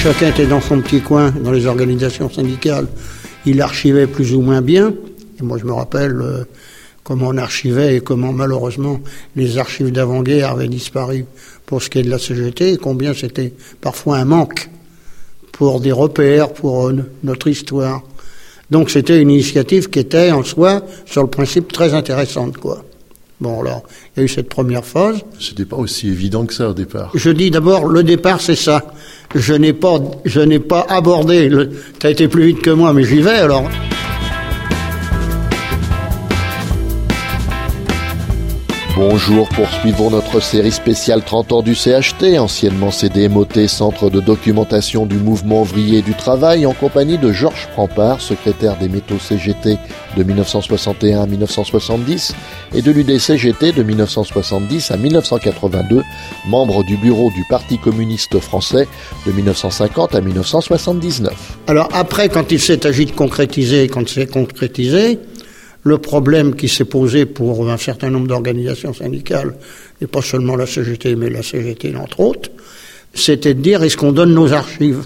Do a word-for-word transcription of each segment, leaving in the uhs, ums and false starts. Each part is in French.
chacun était dans son petit coin, dans les organisations syndicales. Il archivait plus ou moins bien. Et moi, je me rappelle euh, comment on archivait et comment, malheureusement, les archives d'avant-guerre avaient disparu pour ce qui est de la C G T, et combien c'était parfois un manque pour des repères, pour euh, notre histoire. Donc, c'était une initiative qui était, en soi, sur le principe, très intéressante, quoi. Bon, alors, il y a eu cette première phase. C'était pas aussi évident que ça au départ. Je dis d'abord, le départ, c'est ça. Je n'ai pas, je n'ai pas abordé. Le... T'as été plus vite que moi, mais j'y vais, alors. Bonjour, poursuivons notre série spéciale trente ans du C H T, anciennement C D M O T, Centre de documentation du mouvement ouvrier et du travail, en compagnie de Georges Prampart, secrétaire des métaux C G T de dix-neuf cent soixante et un à dix-neuf cent soixante-dix et de l'U D C G T de dix-neuf cent soixante-dix à dix-neuf cent quatre-vingt-deux, membre du bureau du Parti communiste français de dix-neuf cent cinquante à dix-neuf cent soixante-dix-neuf. Alors après, quand il s'est agi de concrétiser, quand c'est concrétisé, le problème qui s'est posé pour un certain nombre d'organisations syndicales, et pas seulement la C G T, mais la C G T entre autres, c'était de dire, est-ce qu'on donne nos archives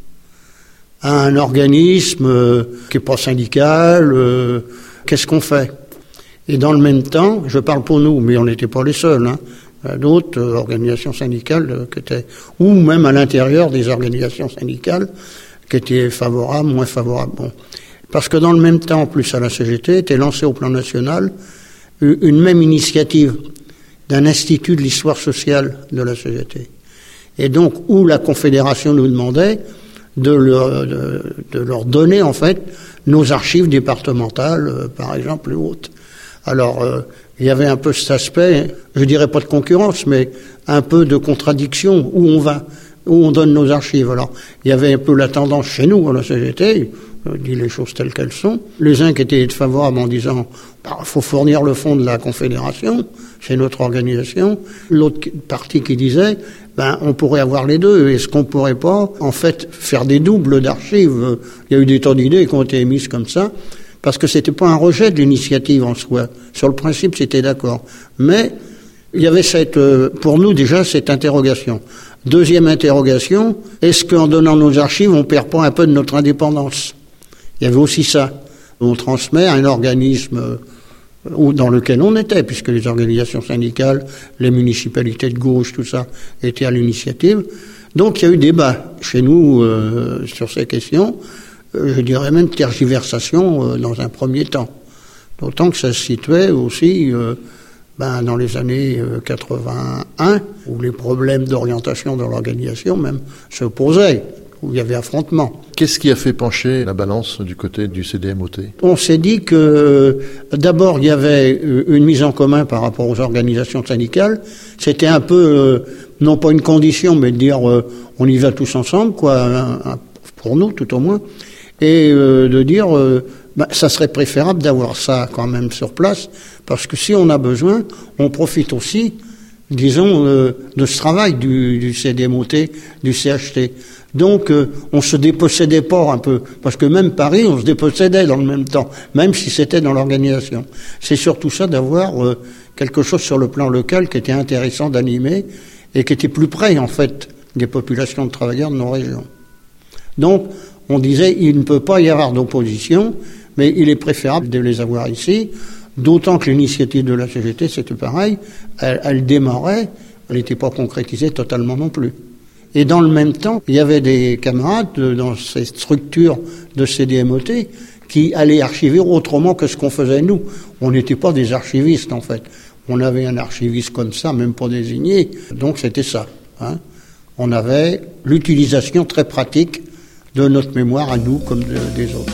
à un organisme euh, qui n'est pas syndical, euh, qu'est-ce qu'on fait? Et dans le même temps, je parle pour nous, mais on n'était pas les seuls, hein, d'autres euh, organisations syndicales euh, qui étaient, ou même à l'intérieur des organisations syndicales, qui étaient favorables, moins favorables. Bon. Parce que dans le même temps, en plus à la C G T, était lancée au plan national une même initiative d'un institut de l'histoire sociale de la C G T. Et donc, où la Confédération nous demandait de leur, de, de leur donner, en fait, nos archives départementales, euh, par exemple, et autres. Alors, euh, il y avait un peu cet aspect, je dirais pas de concurrence, mais un peu de contradiction, où on va, où on donne nos archives. Alors, il y avait un peu la tendance chez nous, à la C G T, je dis les choses telles qu'elles sont. Les uns qui étaient favorables en disant bah, faut fournir le fonds de la Confédération, c'est notre organisation. L'autre partie qui disait ben on pourrait avoir les deux. Est-ce qu'on pourrait pas en fait faire des doubles d'archives? Il y a eu des tas d'idées qui ont été émises comme ça, parce que c'était pas un rejet de l'initiative en soi. Sur le principe, c'était d'accord. Mais il y avait cette, pour nous déjà cette interrogation. Deuxième interrogation, est-ce qu'en donnant nos archives, on perd pas un peu de notre indépendance? Il y avait aussi ça. On transmet à un organisme dans lequel on était, puisque les organisations syndicales, les municipalités de gauche, tout ça, étaient à l'initiative. Donc il y a eu débat chez nous euh, sur ces questions, euh, je dirais même tergiversation euh, dans un premier temps. D'autant que ça se situait aussi euh, ben, dans les années euh, quatre-vingt-un, où les problèmes d'orientation de l'organisation même se posaient, où il y avait affrontement. Qu'est-ce qui a fait pencher la balance du côté du C D M O T? On s'est dit que d'abord il y avait une mise en commun par rapport aux organisations syndicales. C'était un peu, euh, non pas une condition, mais de dire euh, on y va tous ensemble, quoi, un, un, pour nous tout au moins, et euh, de dire euh, bah, ça serait préférable d'avoir ça quand même sur place, parce que si on a besoin, on profite aussi, disons, euh, de ce travail du, du C D M O T, du C H T. Donc, euh, on se dépossédait pas un peu, parce que même Paris, on se dépossédait dans le même temps, même si c'était dans l'organisation. C'est surtout ça d'avoir euh, quelque chose sur le plan local qui était intéressant d'animer et qui était plus près, en fait, des populations de travailleurs de nos régions. Donc, on disait, il ne peut pas y avoir d'opposition, mais il est préférable de les avoir ici, d'autant que l'initiative de la C G T, c'était pareil, elle, elle démarrait, elle n'était pas concrétisée totalement non plus. Et dans le même temps, il y avait des camarades de, dans ces structures de C D M O T qui allaient archiver autrement que ce qu'on faisait nous. On n'était pas des archivistes, en fait. On avait un archiviste comme ça, même pas désigné. Donc c'était ça. Hein. On avait l'utilisation très pratique de notre mémoire à nous comme de, des autres.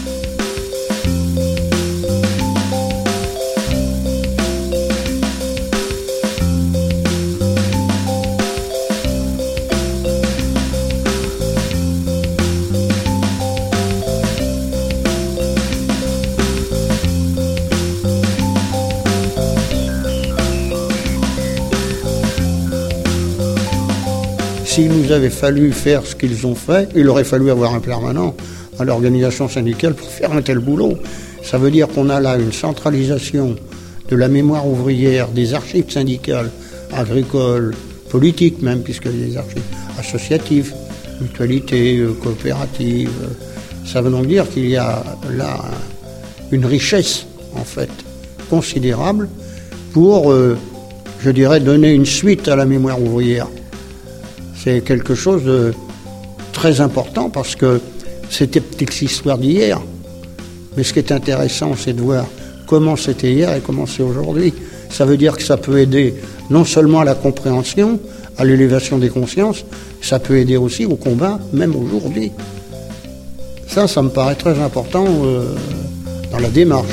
S'il nous avait fallu faire ce qu'ils ont fait, il aurait fallu avoir un permanent à l'organisation syndicale pour faire un tel boulot. Ça veut dire qu'on a là une centralisation de la mémoire ouvrière, des archives syndicales, agricoles, politiques même, puisque les archives associatives, mutualité, euh, coopérative. Ça veut donc dire qu'il y a là une richesse, en fait, considérable pour, euh, je dirais, donner une suite à la mémoire ouvrière. C'est quelque chose de très important parce que c'était peut-être l'histoire d'hier. Mais ce qui est intéressant, c'est de voir comment c'était hier et comment c'est aujourd'hui. Ça veut dire que ça peut aider non seulement à la compréhension, à l'élévation des consciences, ça peut aider aussi au combat, même aujourd'hui. Ça, ça me paraît très important euh, dans la démarche.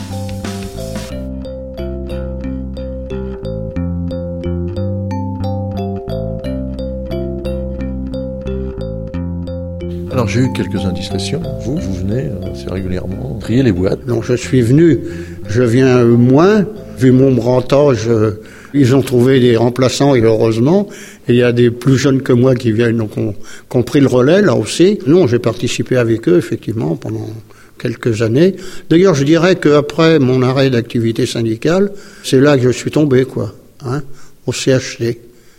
Alors j'ai eu quelques indiscrétions. Vous, vous venez assez régulièrement trier les boîtes. Donc je suis venu, je viens moins, vu mon grand âge, euh, ils ont trouvé des remplaçants et heureusement, et il y a des plus jeunes que moi qui viennent, donc ont, qui ont pris le relais là aussi. Non, j'ai participé avec eux effectivement pendant quelques années. D'ailleurs, je dirais qu'après mon arrêt d'activité syndicale, c'est là que je suis tombé, quoi, hein, au C H T.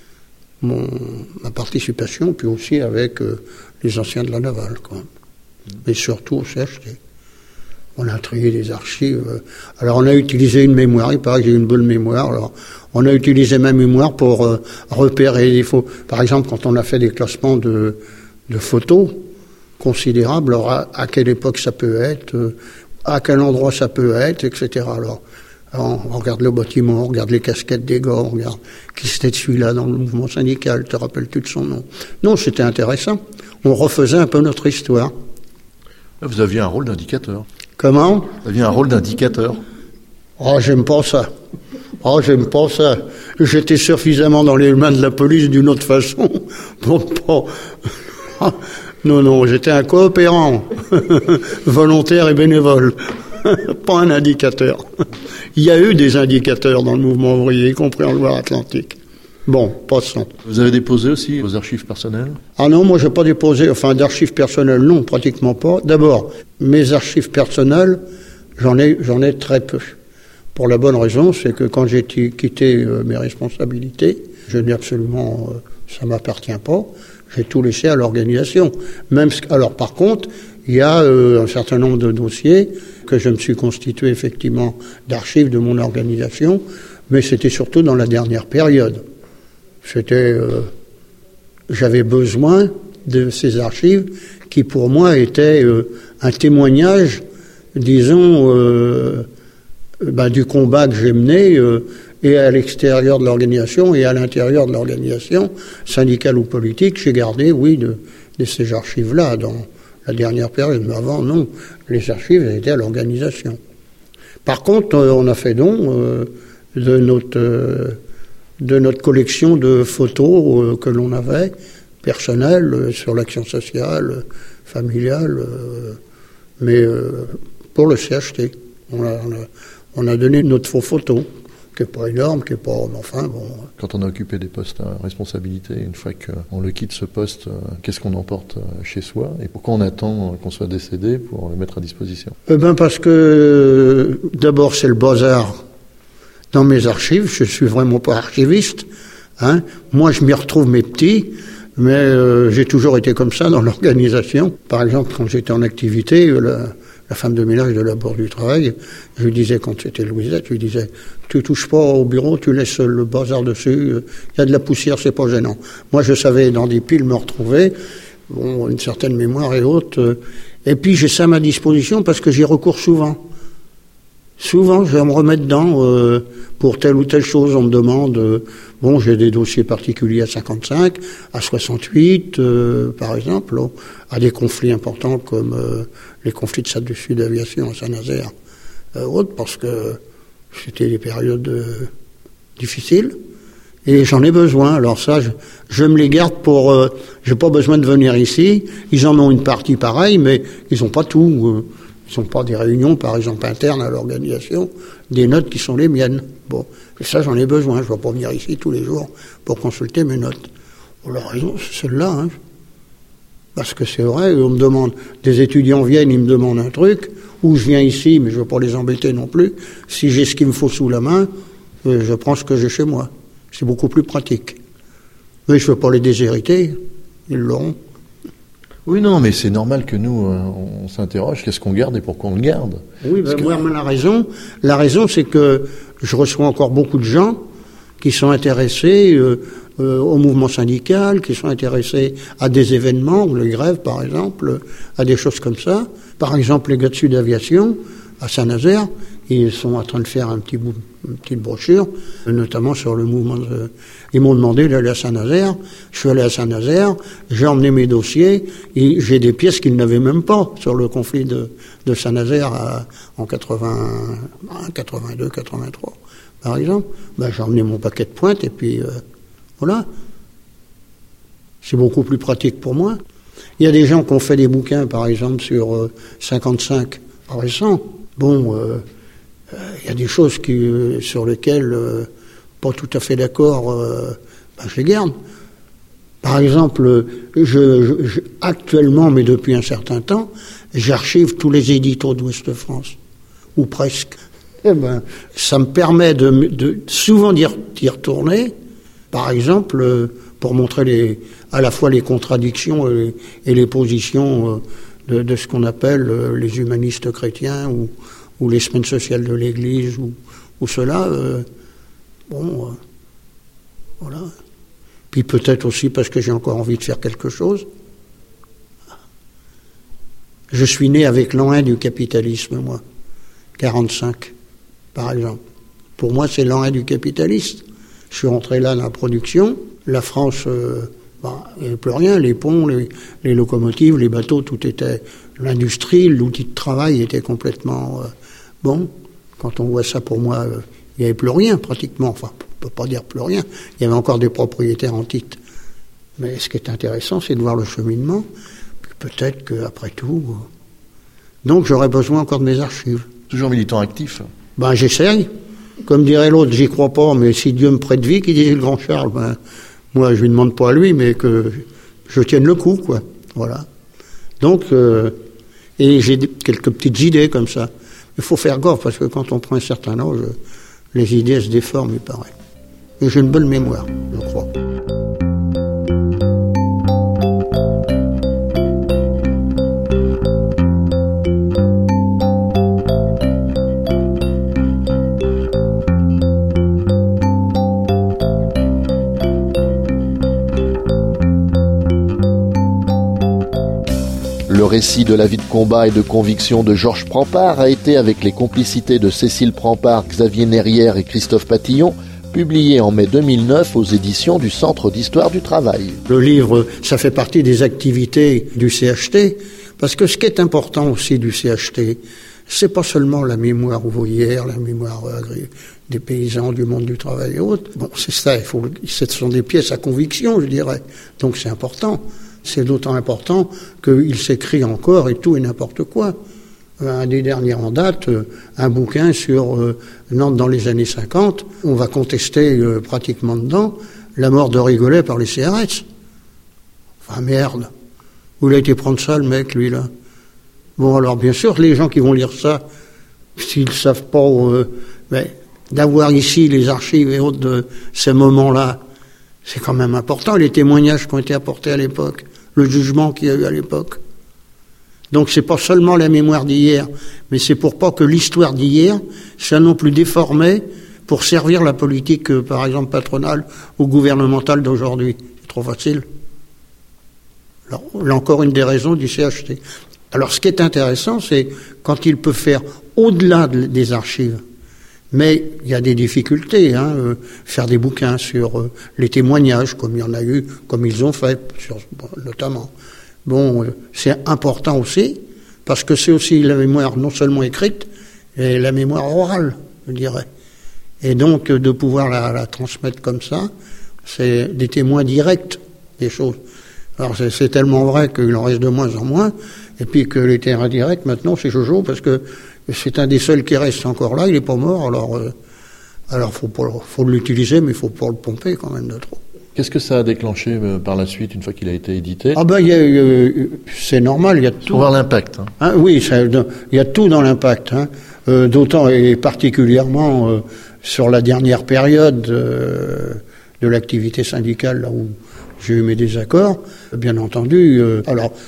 Mon, ma participation, puis aussi avec euh, les anciens de la navale, quoi. Mais surtout au C H T. On a trié des archives. Alors on a utilisé une mémoire, il paraît que j'ai une bonne mémoire. Alors on a utilisé ma mémoire pour euh, repérer les faux. Par exemple, quand on a fait des classements de, de photos considérables, alors à, à quelle époque ça peut être, euh, à quel endroit ça peut être, et cetera. Alors, alors on regarde le bâtiment, on regarde les casquettes des gars, on regarde qui c'était celui-là dans le mouvement syndical, te rappelles-tu de son nom? Non, c'était intéressant. On refaisait un peu notre histoire. Vous aviez un rôle d'indicateur. Comment? Vous aviez un rôle d'indicateur. Oh, j'aime pas ça. Oh, j'aime pas ça. J'étais suffisamment dans les mains de la police d'une autre façon pour pas... Non, non, j'étais un coopérant, volontaire et bénévole, pas un indicateur. Il y a eu des indicateurs dans le mouvement ouvrier, y compris en Loire-Atlantique. Bon, passons. Vous avez déposé aussi vos archives personnelles? Ah non, moi j'ai pas déposé, enfin d'archives personnelles, non, pratiquement pas. D'abord, mes archives personnelles, j'en ai, j'en ai très peu. Pour la bonne raison, c'est que quand j'ai t- quitté euh, mes responsabilités, je n'ai absolument, euh, ça m'appartient pas, j'ai tout laissé à l'organisation. Même, alors par contre, il y a euh, un certain nombre de dossiers que je me suis constitué effectivement d'archives de mon organisation, mais c'était surtout dans la dernière période. C'était, euh, j'avais besoin de ces archives qui, pour moi, étaient euh, un témoignage, disons, euh, ben, du combat que j'ai mené, euh, et à l'extérieur de l'organisation et à l'intérieur de l'organisation, syndicale ou politique. J'ai gardé, oui, de, de ces archives-là dans la dernière période. Mais avant, non, les archives elles étaient à l'organisation. Par contre, euh, on a fait don euh, de notre... Euh, de notre collection de photos euh, que l'on avait, personnelles, euh, sur l'action sociale, euh, familiale, euh, mais euh, pour le C H T. On a, on, a, on a donné notre faux photo, qui n'est pas énorme, qui n'est pas... Enfin, bon... Quand on a occupé des postes à responsabilité, une fois qu'on le quitte ce poste, euh, qu'est-ce qu'on emporte chez soi? Et pourquoi on attend qu'on soit décédé pour le mettre à disposition? Eh ben parce que, euh, d'abord, c'est le bazar. Dans mes archives, je suis vraiment pas archiviste, hein. Moi, je m'y retrouve mes petits, mais euh, j'ai toujours été comme ça dans l'organisation. Par exemple, quand j'étais en activité, la, la femme de ménage de la Bourse du Travail, je lui disais, quand c'était Louisette, je lui disais, tu touches pas au bureau, tu laisses le bazar dessus, il y a de la poussière, c'est pas gênant. Moi, je savais dans des piles me retrouver, bon, une certaine mémoire et autres, et puis j'ai ça à ma disposition parce que j'y recours souvent. Souvent, je vais me remettre dedans euh, pour telle ou telle chose. On me demande, euh, bon, j'ai des dossiers particuliers à cinquante-cinq, à soixante-huit, euh, par exemple, oh, à des conflits importants comme euh, les conflits de S A D du Sud Aviation à Saint-Nazaire, euh, autres, parce que c'était des périodes euh, difficiles. Et j'en ai besoin. Alors ça, je, je me les garde pour... Euh, j'ai pas besoin de venir ici. Ils en ont une partie pareille, mais ils ont pas tout... Euh, Ils ne sont pas des réunions, par exemple, internes à l'organisation, des notes qui sont les miennes. Bon, et ça, j'en ai besoin. Je ne vais pas venir ici tous les jours pour consulter mes notes. Oh, la raison, c'est celle-là. Hein. Parce que c'est vrai, on me demande, des étudiants viennent, ils me demandent un truc, ou je viens ici, mais je ne veux pas les embêter non plus. Si j'ai ce qu'il me faut sous la main, je prends ce que j'ai chez moi. C'est beaucoup plus pratique. Mais je ne veux pas les déshériter. Ils l'auront. Oui, non, mais c'est normal que nous, euh, on s'interroge, qu'est-ce qu'on garde et pourquoi on le garde. Oui, ben, que... moi, la raison, la raison, c'est que je reçois encore beaucoup de gens qui sont intéressés euh, euh, au mouvement syndical, qui sont intéressés à des événements, les grèves, par exemple, à des choses comme ça. Par exemple, les gars de Sud Aviation, à Saint-Nazaire, ils sont en train de faire un petit bout, une petite brochure, notamment sur le mouvement de... Ils m'ont demandé d'aller à Saint-Nazaire. Je suis allé à Saint-Nazaire, j'ai emmené mes dossiers, et j'ai des pièces qu'ils n'avaient même pas sur le conflit de, de Saint-Nazaire à, en quatre-vingt-un, quatre-vingt-deux, quatre-vingt-trois, par exemple. Ben, j'ai emmené mon paquet de pointe, et puis euh, voilà. C'est beaucoup plus pratique pour moi. Il y a des gens qui ont fait des bouquins, par exemple, sur euh, cinquante-cinq récents. Bon... Euh, Il y a des choses qui, euh, sur lesquelles, euh, pas tout à fait d'accord, euh, ben je les garde. Par exemple, je, je, je, actuellement, mais depuis un certain temps, j'archive tous les éditos d'Ouest France, ou presque. Eh ben, ça me permet de, de souvent d'y retourner, par exemple, euh, pour montrer les, à la fois les contradictions et, et les positions euh, de, de ce qu'on appelle euh, les humanistes chrétiens, ou ou les semaines sociales de l'Église, ou, ou cela, euh, bon, euh, voilà. Puis peut-être aussi parce que j'ai encore envie de faire quelque chose. Je suis né avec l'an un du capitalisme, moi, quarante-cinq, par exemple. Pour moi, c'est l'an un du capitaliste. Je suis rentré là dans la production. La France, euh, bah, il n'y avait plus rien, les ponts, les, les locomotives, les bateaux, tout était... L'industrie, l'outil de travail était complètement... Euh, bon, quand on voit ça, pour moi, euh, il n'y avait plus rien, pratiquement. Enfin, on ne peut pas dire plus rien. Il y avait encore des propriétaires en titre. Mais ce qui est intéressant, c'est de voir le cheminement. Puis peut-être qu'après tout... Euh... Donc, j'aurais besoin encore de mes archives. Toujours militant actif. Ben, j'essaye. Comme dirait l'autre, j'y crois pas, mais si Dieu me prête vie, qui disait le grand Charles, ben, moi, je lui demande pas à lui, mais que je tienne le coup, quoi. Voilà. Donc... Euh, Et j'ai quelques petites idées comme ça. Il faut faire gaffe, parce que quand on prend un certain âge, les idées se déforment, il paraît. Et j'ai une bonne mémoire, je crois. Le récit de la vie de combat et de conviction de Georges Prampart a été, avec les complicités de Cécile Prampart, Xavier Nerrière et Christophe Patillon, publié en mai deux mille neuf aux éditions du Centre d'Histoire du Travail. Le livre, ça fait partie des activités du C H T, parce que ce qui est important aussi du C H T, c'est pas seulement la mémoire ouvrière, la mémoire des paysans, du monde du travail et autres. Bon, c'est ça, il faut, ce sont des pièces à conviction, je dirais. Donc c'est important. C'est d'autant important qu'il s'écrit encore et tout et n'importe quoi. Un des derniers en date, un bouquin sur euh, Nantes dans les années cinquante, on va contester euh, pratiquement dedans la mort de Rigolet par les C R S. Enfin merde, où il a été prendre ça le mec, lui là. Bon alors bien sûr, les gens qui vont lire ça, s'ils savent pas, euh, mais d'avoir ici les archives et autres de ces moments-là, c'est quand même important, les témoignages qui ont été apportés à l'époque, le jugement qu'il y a eu à l'époque. Donc c'est pas seulement la mémoire d'hier, mais c'est pour pas que l'histoire d'hier soit non plus déformée pour servir la politique, euh, par exemple, patronale ou gouvernementale d'aujourd'hui. C'est trop facile. Alors, là encore une des raisons du C H T. Alors ce qui est intéressant, c'est quand il peut faire au-delà de, des archives. Mais il y a des difficultés, hein, euh, faire des bouquins sur euh, les témoignages, comme il y en a eu, comme ils ont fait, sur, bon, notamment. Bon, euh, c'est important aussi, parce que c'est aussi la mémoire non seulement écrite, mais la mémoire orale, je dirais. Et donc, euh, de pouvoir la, la transmettre comme ça, c'est des témoins directs des choses. Alors, c'est, c'est tellement vrai qu'il en reste de moins en moins, et puis que les témoins directs, maintenant, c'est Jojo, parce que c'est un des seuls qui reste encore là, il n'est pas mort, alors euh, alors faut pas, faut l'utiliser, mais il faut pas le pomper quand même de trop. Qu'est-ce que ça a déclenché euh, par la suite, une fois qu'il a été édité? Ah ben, il y a, euh, c'est normal, il y a tout. Pour voir l'impact. Hein. Hein, oui, ça, il y a tout dans l'impact, hein, euh, d'autant et particulièrement euh, sur la dernière période euh, de l'activité syndicale, là où j'ai eu mes désaccords, bien entendu. Euh, alors,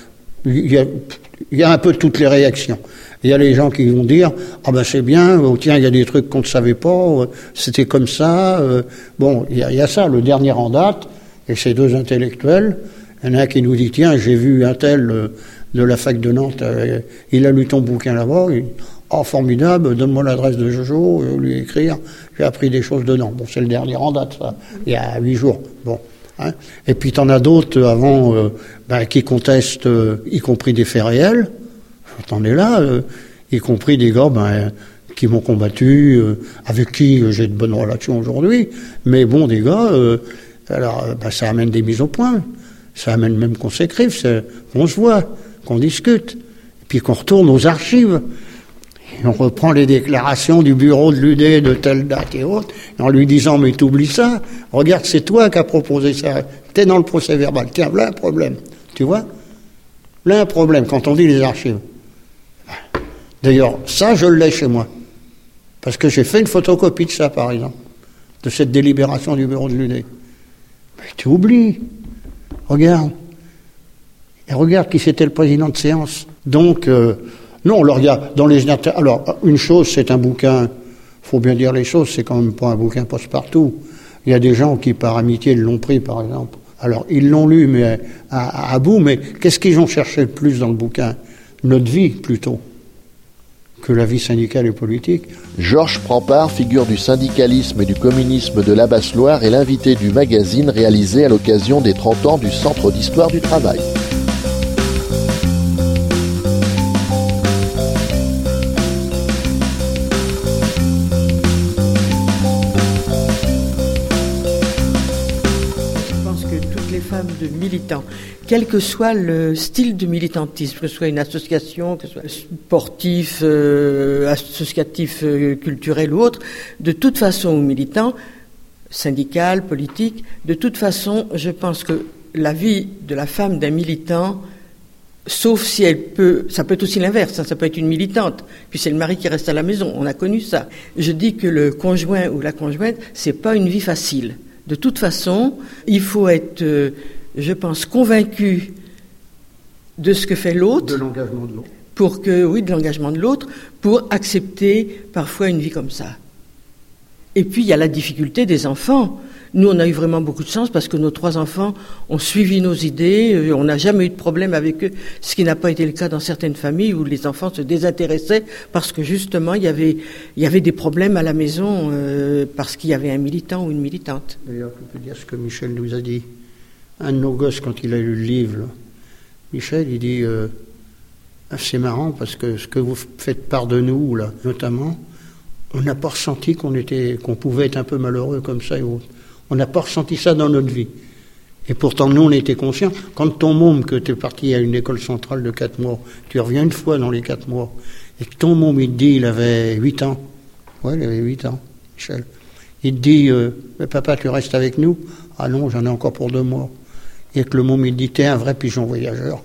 il y a, il y a un peu toutes les réactions. Il y a les gens qui vont dire « Ah ben c'est bien, oh, tiens, il y a des trucs qu'on ne savait pas, c'était comme ça. Euh, » Bon, il y, a, il y a ça, le dernier en date, et ces deux intellectuels, il y en a un qui nous dit « Tiens, j'ai vu un tel euh, de la fac de Nantes, euh, il a lu ton bouquin là-bas. » Oh, formidable, donne-moi l'adresse de Jojo, euh, lui écrire, j'ai appris des choses dedans. Bon, c'est le dernier en date, ça, il y a huit jours. Bon. Hein. Et puis t'en as d'autres avant euh, ben, qui contestent, euh, y compris des faits réels. T'en es là, euh, y compris des gars ben, qui m'ont combattu, euh, avec qui euh, j'ai de bonnes relations aujourd'hui. Mais bon, des gars, euh, alors ben, ça amène des mises au point. Ça amène même qu'on s'écrive, qu'on se voit, qu'on discute. Et puis qu'on retourne aux archives. Et on reprend les déclarations du bureau de l'U D de telle date et autres, en lui disant « Mais t'oublies ça, regarde, c'est toi qui as proposé ça, t'es dans le procès verbal, tiens, là un problème. » Tu vois ? Là un problème, quand on dit les archives. D'ailleurs, ça, je l'ai chez moi. Parce que j'ai fait une photocopie de ça, par exemple, de cette délibération du bureau de l'U D. Mais tu oublies. Regarde. Et regarde qui c'était le président de séance. Donc, euh, non, alors, il y a dans les... Alors, une chose, c'est un bouquin, faut bien dire les choses, c'est quand même pas un bouquin passe-partout. Il y a des gens qui, par amitié, l'ont pris, par exemple. Alors, ils l'ont lu, mais à, à bout, mais qu'est-ce qu'ils ont cherché le plus dans le bouquin ? Notre vie, plutôt, que la vie syndicale et politique. Georges Prampart, figure du syndicalisme et du communisme de la Basse-Loire, est l'invité du magazine réalisé à l'occasion des trente ans du Centre d'histoire du travail. De militants, quel que soit le style de militantisme, que ce soit une association, que ce soit sportif, euh, associatif, euh, culturel ou autre, de toute façon, aux militants, syndical, politique, de toute façon, je pense que la vie de la femme d'un militant, sauf si elle peut, ça peut être aussi l'inverse, hein, ça peut être une militante, puis c'est le mari qui reste à la maison, on a connu ça. Je dis que le conjoint ou la conjointe, c'est pas une vie facile. De toute façon, il faut être, euh, je pense, convaincu de ce que fait l'autre. De l'engagement de l'autre. Pour que, oui, de l'engagement de l'autre, pour accepter parfois une vie comme ça. Et puis, il y a la difficulté des enfants. Nous, on a eu vraiment beaucoup de chance parce que nos trois enfants ont suivi nos idées. On n'a jamais eu de problème avec eux, ce qui n'a pas été le cas dans certaines familles où les enfants se désintéressaient parce que justement, il y avait, il y avait des problèmes à la maison euh, parce qu'il y avait un militant ou une militante. D'ailleurs, je peux dire ce que Michel nous a dit. Un de nos gosses, quand il a lu le livre, là, Michel, il dit euh, « C'est marrant parce que ce que vous faites part de nous, là, notamment, on n'a pas ressenti qu'on était, qu'on pouvait être un peu malheureux comme ça et autres. On n'a pas ressenti ça dans notre vie. Et pourtant, nous, on était conscients. Quand ton môme, que tu es parti à une école centrale de quatre mois, tu reviens une fois dans les quatre mois, et que ton môme, il te dit, il avait huit ans. Ouais, il avait huit ans, Michel. Il te dit, euh, mais papa, tu restes avec nous? Ah non, j'en ai encore pour deux mois. Et que le môme, il te dit, t'es un vrai pigeon voyageur.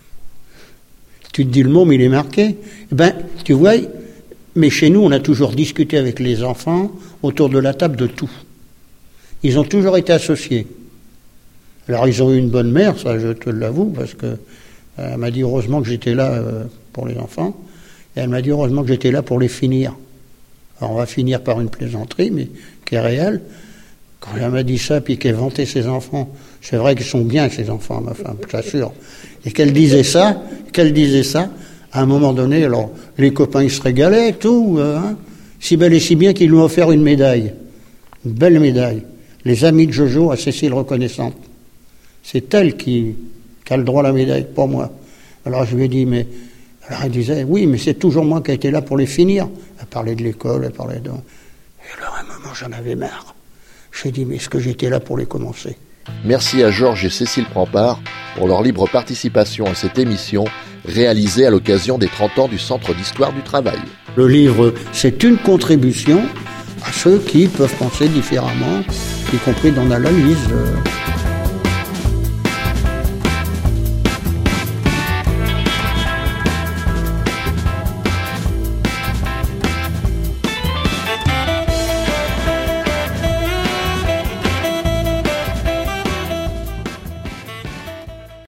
Tu te dis, le môme, il est marqué. Eh ben, tu vois, mais chez nous, on a toujours discuté avec les enfants autour de la table de tout. Ils ont toujours été associés. Alors, ils ont eu une bonne mère, ça, je te l'avoue, parce que elle m'a dit heureusement que j'étais là euh, pour les enfants, et elle m'a dit heureusement que j'étais là pour les finir. Alors, on va finir par une plaisanterie, mais qui est réelle. Quand elle m'a dit ça, puis qu'elle vantait ses enfants, c'est vrai qu'ils sont bien, ces enfants, ma femme, je t'assure. Et qu'elle disait ça, qu'elle disait ça, à un moment donné, alors, les copains, ils se régalaient, tout, euh, hein, si belle et si bien qu'ils lui ont offert une médaille. Une belle médaille. Les amis de Jojo à Cécile reconnaissante. C'est elle qui, qui a le droit à la médaille, pas moi. Alors je lui ai dit, mais... Alors elle disait, oui, mais c'est toujours moi qui ai été là pour les finir. Elle parlait de l'école, elle parlait de... Et alors à un moment, j'en avais marre. J'ai dit, mais est-ce que j'étais là pour les commencer? Merci à Georges et Cécile Prampart pour leur libre participation à cette émission réalisée à l'occasion des trente ans du Centre d'histoire du travail. Le livre, c'est une contribution à ceux qui peuvent penser différemment, y compris dans l'analyse.